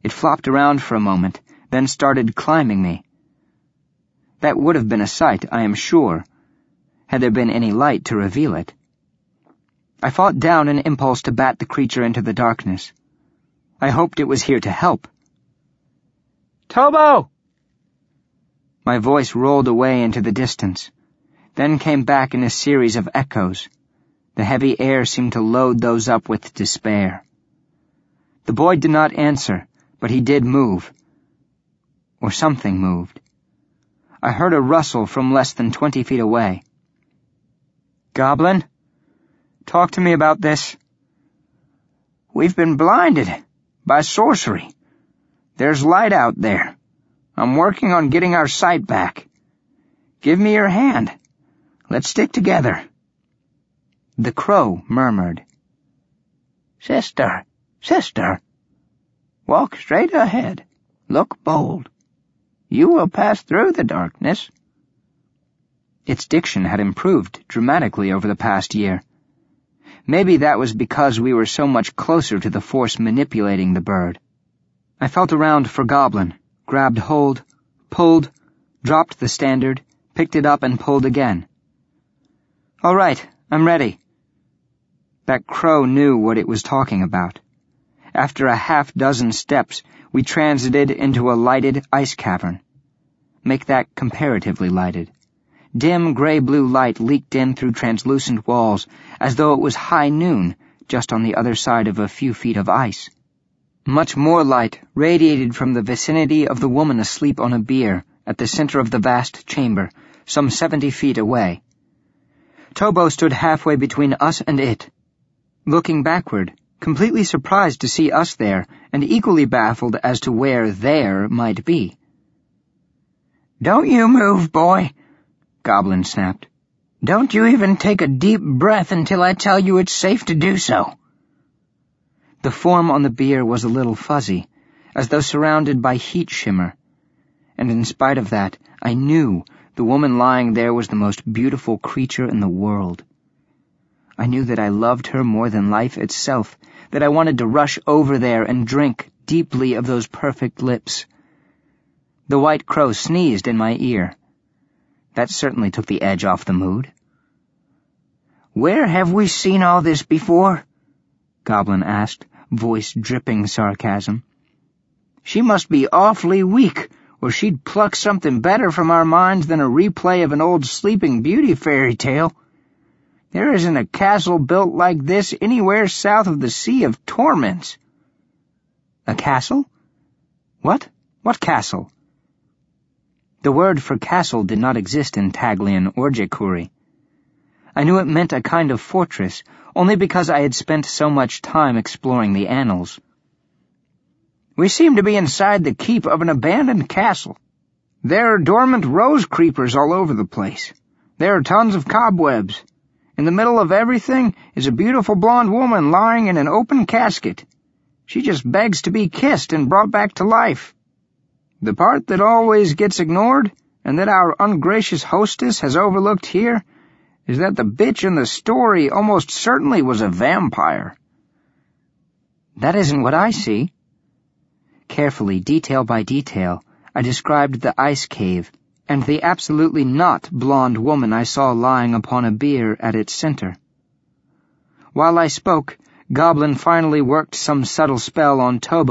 It flopped around for a moment, then started climbing me. That would have been a sight, I am sure, had there been any light to reveal it. I fought down an impulse to bat the creature into the darkness. I hoped it was here to help. "Tobo!" My voice rolled away into the distance, then came back in a series of echoes. The heavy air seemed to load those up with despair. The boy did not answer, but he did move. Or something moved. I heard a rustle from less than 20 feet away. "Goblin, talk to me about this." "We've been blinded by sorcery. There's light out there. I'm working on getting our sight back. Give me your hand. Let's stick together." The crow murmured. Sister, walk straight ahead. Look bold. You will pass through the darkness." Its diction had improved dramatically over the past year. Maybe that was because we were so much closer to the force manipulating the bird. I felt around for Goblin, grabbed hold, pulled, dropped the standard, picked it up and pulled again. "All right, I'm ready." That crow knew what it was talking about. After a half-dozen steps, we transited into a lighted ice cavern. Make that comparatively lighted. Dim gray-blue light leaked in through translucent walls, as though it was high noon, just on the other side of a few feet of ice. Much more light radiated from the vicinity of the woman asleep on a bier at the center of the vast chamber, some 70 feet away. Tobo stood halfway between us and it, looking backward, completely surprised to see us there, and equally baffled as to where there might be. "Don't you move, boy," Goblin snapped. "Don't you even take a deep breath until I tell you it's safe to do so." The form on the bier was a little fuzzy, as though surrounded by heat shimmer, and in spite of that, I knew the woman lying there was the most beautiful creature in the world. I knew that I loved her more than life itself, that I wanted to rush over there and drink deeply of those perfect lips. The white crow sneezed in my ear. That certainly took the edge off the mood. "Where have we seen all this before?" Goblin asked, voice dripping sarcasm. "She must be awfully weak, or she'd pluck something better from our minds than a replay of an old Sleeping Beauty fairy tale. There isn't a castle built like this anywhere south of the Sea of Torments." "A castle? What? What castle?" The word for castle did not exist in Taglian or Jekuri. I knew it meant a kind of fortress, only because I had spent so much time exploring the annals. "We seem to be inside the keep of an abandoned castle. There are dormant rose creepers all over the place. There are tons of cobwebs. In the middle of everything is a beautiful blonde woman lying in an open casket. She just begs to be kissed and brought back to life. The part that always gets ignored, and that our ungracious hostess has overlooked here, is that the bitch in the story almost certainly was a vampire." "That isn't what I see." Carefully, detail by detail, I described the ice cave and the absolutely not blonde woman I saw lying upon a bier at its center. While I spoke, Goblin finally worked some subtle spell on Tobo